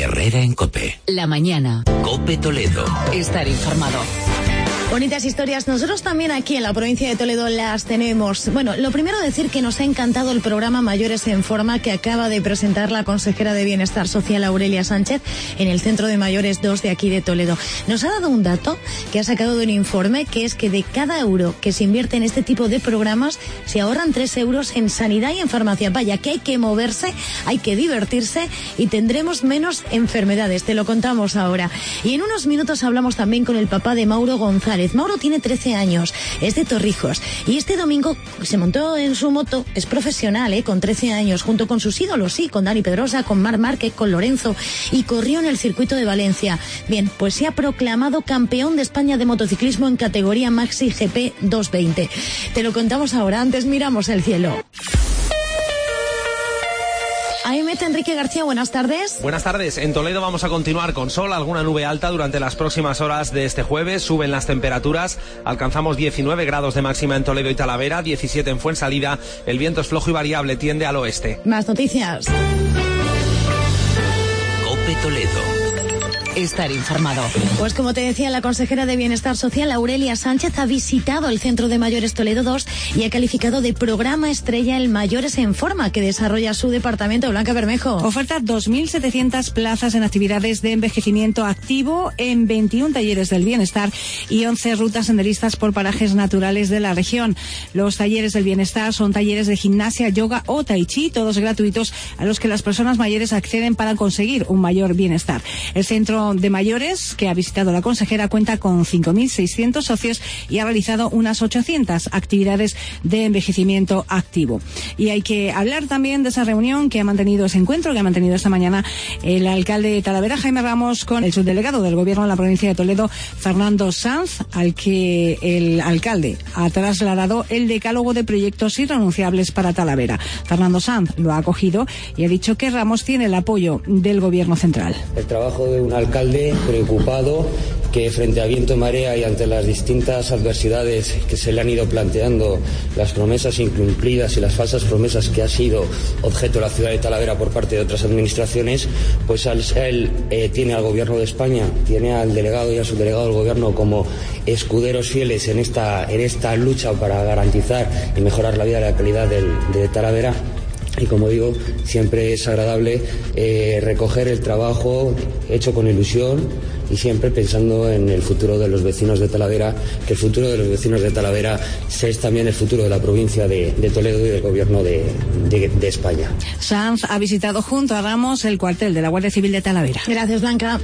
Herrera en COPE. La mañana. COPE Toledo. Estar informado. Bonitas historias. Nosotros también aquí en la provincia de Toledo las tenemos. Bueno, lo primero decir que nos ha encantado el programa Mayores en Forma que acaba de presentar la consejera de Bienestar Social Aurelia Sánchez en el Centro de Mayores 2 de aquí de Toledo. Nos ha dado un dato que ha sacado de un informe, que es que de cada euro que se invierte en este tipo de programas se ahorran 3 euros en sanidad y en farmacia. Vaya, que hay que moverse, hay que divertirse y tendremos menos enfermedades. Te lo contamos ahora. Y en unos minutos hablamos también con el papá de Mauro González. Mauro tiene 13 años, es de Torrijos y este domingo se montó en su moto, es profesional, con 13 años, junto con sus ídolos, sí, con Dani Pedrosa, con Marc Márquez, con Lorenzo, y corrió en el circuito de Valencia. Bien, pues se ha proclamado campeón de España de motociclismo en categoría Maxi GP 220. Te lo contamos ahora, antes miramos el cielo. Ahí mete Enrique García, buenas tardes. Buenas tardes. En Toledo vamos a continuar con sol, alguna nube alta durante las próximas horas de este jueves. Suben las temperaturas, alcanzamos 19 grados de máxima en Toledo y Talavera, 17 en Fuensalida. El viento es flojo y variable, tiende al oeste. Más noticias. COPE Toledo. Estar informado. Pues como te decía, la consejera de Bienestar Social, Aurelia Sánchez, ha visitado el Centro de Mayores Toledo 2 y ha calificado de programa estrella el Mayores en Forma que desarrolla su departamento. Blanca Bermejo. Oferta 2.700 plazas en actividades de envejecimiento activo en 21 talleres del bienestar y 11 rutas senderistas por parajes naturales de la región. Los talleres del bienestar son talleres de gimnasia, yoga o tai chi, todos gratuitos, a los que las personas mayores acceden para conseguir un mayor bienestar. El Centro de Mayores que ha visitado la consejera cuenta con 5.600 socios y ha realizado unas 800 actividades de envejecimiento activo. Y hay que hablar también de esa reunión que ha mantenido, ese encuentro que ha mantenido esta mañana el alcalde de Talavera, Jaime Ramos, con el subdelegado del Gobierno en la provincia de Toledo, Fernando Sanz, al que el alcalde ha trasladado el decálogo de proyectos irrenunciables para Talavera. Fernando Sanz lo ha acogido y ha dicho que Ramos tiene el apoyo del Gobierno central. El trabajo de un alcalde preocupado, que frente a viento y marea y ante las distintas adversidades que se le han ido planteando, las promesas incumplidas y las falsas promesas que ha sido objeto de la ciudad de Talavera por parte de otras administraciones, pues él tiene al Gobierno de España, tiene al delegado y al subdelegado del Gobierno como escuderos fieles en esta lucha para garantizar y mejorar la vida y la calidad de Talavera. Y como digo, siempre es agradable recoger el trabajo hecho con ilusión y siempre pensando en el futuro de los vecinos de Talavera, que el futuro de los vecinos de Talavera es también el futuro de la provincia de Toledo y del Gobierno de España. Sanz ha visitado junto a Ramos el cuartel de la Guardia Civil de Talavera. Gracias, Blanca.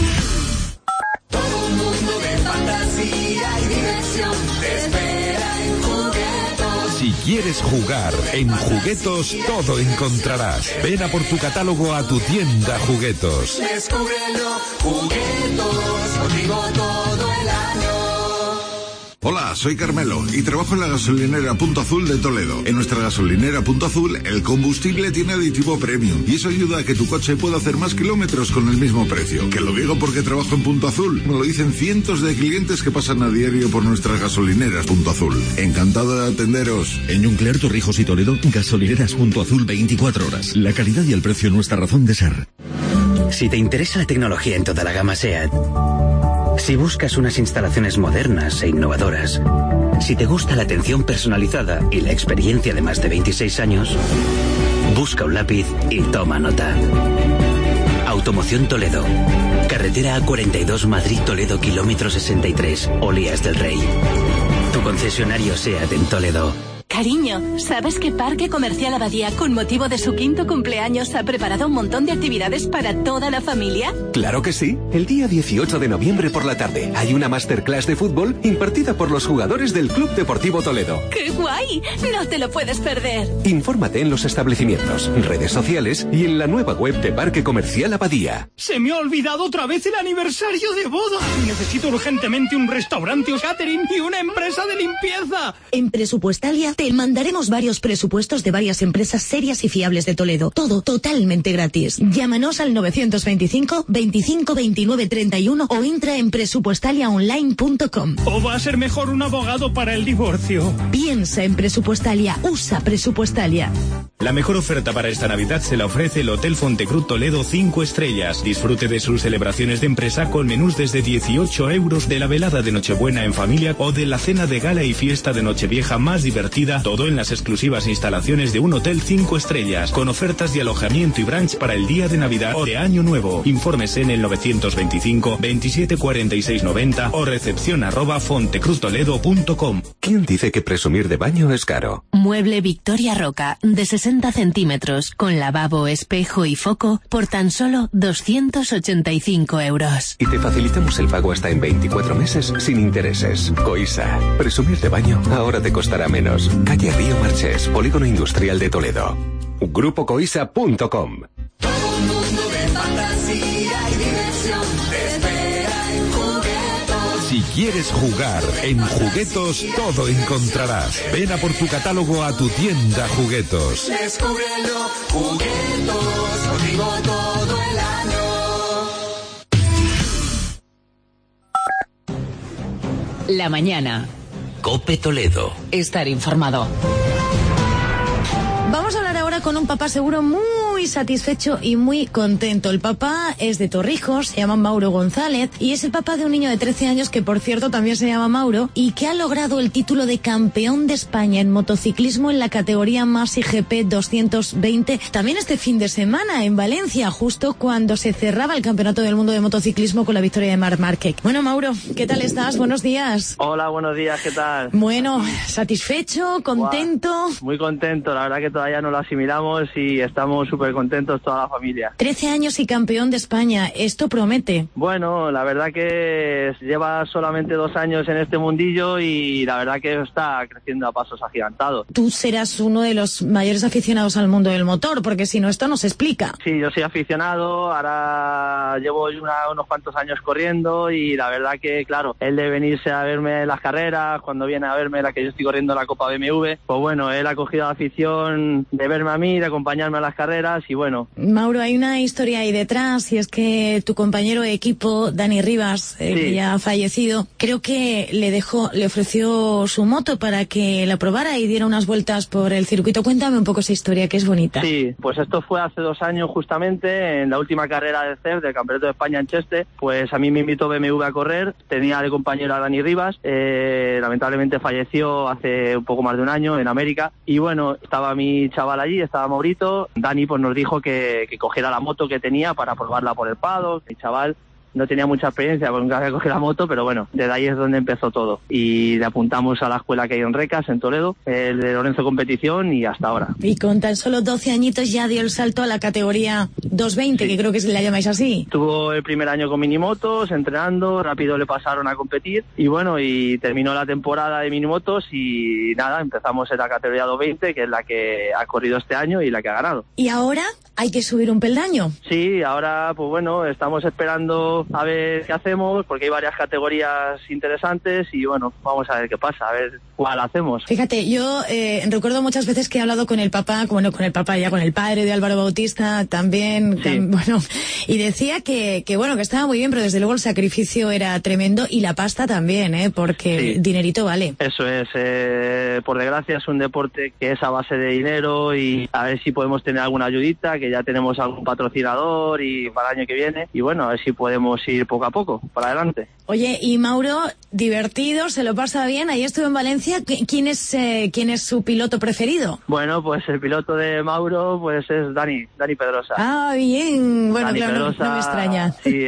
Todo un mundo de fantasía y diversión te espera en Juguetos. Si quieres jugar en Juguetos, todo encontrarás. Ven a por tu catálogo a tu tienda Juguetos. Descúbrelo, Juguetos, contigo todo el año. Hola, soy Carmelo y trabajo en la gasolinera Punto Azul de Toledo. En nuestra gasolinera Punto Azul, el combustible tiene aditivo premium y eso ayuda a que tu coche pueda hacer más kilómetros con el mismo precio. Que lo digo porque trabajo en Punto Azul. Me lo dicen cientos de clientes que pasan a diario por nuestras gasolineras Punto Azul. Encantado de atenderos. En Yunclear, Torrijos y Toledo, gasolineras Punto Azul 24 horas. La calidad y el precio nuestra razón de ser. Si te interesa la tecnología en toda la gama SEAT, si buscas unas instalaciones modernas e innovadoras, si te gusta la atención personalizada y la experiencia de más de 26 años, busca un lápiz y toma nota. Automoción Toledo. Carretera A42 Madrid-Toledo, kilómetro 63, Olías del Rey. Tu concesionario SEAT en Toledo. Cariño, ¿sabes que Parque Comercial Abadía, con motivo de su 5º cumpleaños, ha preparado un montón de actividades para toda la familia? Claro que sí. El día 18 de noviembre por la tarde hay una masterclass de fútbol impartida por los jugadores del Club Deportivo Toledo. ¡Qué guay! No te lo puedes perder. Infórmate en los establecimientos, redes sociales y en la nueva web de Parque Comercial Abadía. Se me ha olvidado otra vez el aniversario de boda. Necesito urgentemente un restaurante o catering y una empresa de limpieza. En Presupuestalia te Te mandaremos varios presupuestos de varias empresas serias y fiables de Toledo. Todo totalmente gratis. Llámanos al 925 25 29 31 o entra en presupuestaliaonline.com. ¿O va a ser mejor un abogado para el divorcio? Piensa en Presupuestalia. Usa Presupuestalia. La mejor oferta para esta Navidad se la ofrece el Hotel Fontecruz Toledo 5 estrellas. Disfrute de sus celebraciones de empresa con menús desde 18 euros, de la velada de Nochebuena en familia o de la cena de gala y fiesta de Nochevieja más divertida, todo en las exclusivas instalaciones de un hotel 5 estrellas, con ofertas de alojamiento y brunch para el día de Navidad o de Año Nuevo. Infórmese en el 925 27 46 90 o recepción@fontecruztoledo.com. ¿Quién dice que presumir de baño es caro? Mueble Victoria Roca, de 60 centímetros, con lavabo, espejo y foco, por tan solo 285 euros. Y te facilitamos el pago hasta en 24 meses sin intereses. Coisa. Presumir de baño ahora te costará menos. Calle Río Marchés, Polígono Industrial de Toledo. GrupoCoisa.com. Todo un mundo de fantasía y diversión te espera en Juguetos. Si quieres jugar en Juguetos, todo encontrarás. Ven a por tu catálogo a tu tienda Juguetos. Descúbrelo, Juguetos, contigo todo el año. La mañana. COPE Toledo. Estar informado. Vamos a hablar ahora con un papá seguro muy satisfecho y muy contento. El papá es de Torrijos, se llama Mauro González y es el papá de un niño de 13 años que, por cierto, también se llama Mauro y que ha logrado el título de campeón de España en motociclismo en la categoría Masi GP 220 también este fin de semana en Valencia, justo cuando se cerraba el Campeonato del Mundo de Motociclismo con la victoria de Marc Márquez. Bueno, Mauro, ¿qué tal estás? Buenos días. Hola, buenos días, ¿qué tal? Bueno, satisfecho, contento. Wow, muy contento, la verdad que todavía no lo asimilamos y estamos súper contentos toda la familia. 13 años y campeón de España, esto promete. Bueno, la verdad que lleva solamente 2 años en este mundillo y la verdad que está creciendo a pasos agigantados. Tú serás uno de los mayores aficionados al mundo del motor, porque si no, esto no se explica. Sí, yo soy aficionado, ahora llevo unos cuantos años corriendo y la verdad que, claro, él de venirse a verme en las carreras, cuando viene a verme la que yo estoy corriendo la Copa BMW, pues bueno, él ha cogido la afición de verme a mí, de acompañarme a las carreras y bueno. Mauro, hay una historia ahí detrás y es que tu compañero de equipo, Dani Rivas, que ya ha fallecido, creo que le ofreció su moto para que la probara y diera unas vueltas por el circuito. Cuéntame un poco esa historia, que es bonita. Sí, pues esto fue hace 2 años justamente, en la última carrera del CEF, del Campeonato de España en Cheste, pues a mí me invitó BMW a correr, tenía de compañero a Dani Rivas, lamentablemente falleció hace un poco más de un año en América y bueno, estaba mi chaval allí, estaba Maurito, Dani pues nos dijo que cogiera la moto que tenía para probarla por el paddock. Mi chaval no tenía mucha experiencia porque nunca había cogido la moto, pero bueno, desde ahí es donde empezó todo. Y le apuntamos a la escuela que hay en Recas, en Toledo, el de Lorenzo Competición y hasta ahora. Y con tan solo 12 añitos ya dio el salto a la categoría 220, sí, que creo que la llamáis así. Tuvo el primer año con minimotos, entrenando, rápido le pasaron a competir y bueno, y terminó la temporada de minimotos y nada, empezamos en la categoría 220, que es la que ha corrido este año y la que ha ganado. ¿Y ahora hay que subir un peldaño? Sí, ahora pues bueno, estamos esperando a ver qué hacemos, porque hay varias categorías interesantes y bueno, vamos a ver qué pasa, a ver cuál hacemos. Fíjate, yo recuerdo muchas veces que he hablado con el papá, con el padre de Álvaro Bautista también, sí. Bueno, y decía que bueno, que estaba muy bien, pero desde luego el sacrificio era tremendo y la pasta también, porque sí, dinerito vale. Eso es, por desgracia es un deporte que es a base de dinero y a ver si podemos tener alguna ayudita, que ya tenemos algún patrocinador y para el año que viene y bueno, a ver si podemos ir poco a poco, para adelante. Oye, y Mauro, divertido, se lo pasa bien, ahí estuvo en Valencia, ¿quién es su piloto preferido? Bueno, pues el piloto de Mauro pues es Dani Pedrosa. Ah, bien, bueno, Dani claro, Pedrosa, no me extraña. Sí,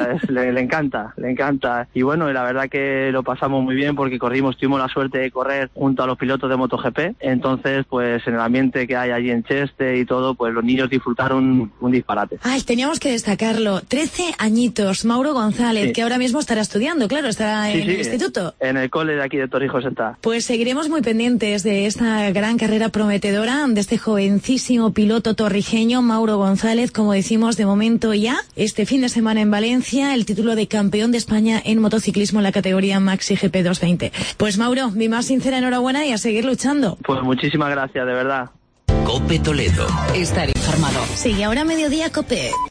le encanta, y bueno, la verdad que lo pasamos muy bien porque tuvimos la suerte de correr junto a los pilotos de MotoGP, entonces pues en el ambiente que hay allí en Cheste y todo, pues los niños disfrutaron un disparate. Ay, teníamos que destacarlo, 13 añitos. Torrijos, Mauro González, Sí. que ahora mismo estará estudiando, claro, estará Sí, en sí, el instituto. En el cole de aquí de Torrijos está. Pues seguiremos muy pendientes de esta gran carrera prometedora de este jovencísimo piloto torrijeño, Mauro González, como decimos de momento ya, este fin de semana en Valencia, el título de campeón de España en motociclismo en la categoría Maxi GP 220. Pues Mauro, mi más sincera enhorabuena y a seguir luchando. Pues muchísimas gracias, de verdad. Cope Toledo. Estar informado. Sí, y ahora mediodía, COPE.